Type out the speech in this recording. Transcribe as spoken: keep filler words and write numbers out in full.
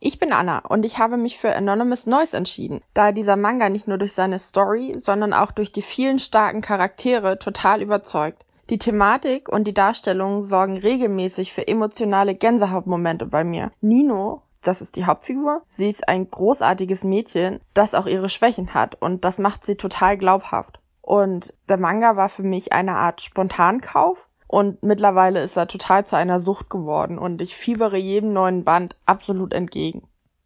Ich bin Anna und ich habe mich für Anonymous Noise entschieden, da dieser Manga nicht nur durch seine Story, sondern auch durch die vielen starken Charaktere total überzeugt. Die Thematik und die Darstellung sorgen regelmäßig für emotionale Gänsehautmomente bei mir. Nino, das ist die Hauptfigur, sie ist ein großartiges Mädchen, das auch ihre Schwächen hat und das macht sie total glaubhaft. Und der Manga war für mich eine Art Spontankauf. Und mittlerweile ist er total zu einer Sucht geworden und ich fiebere jedem neuen Band absolut entgegen.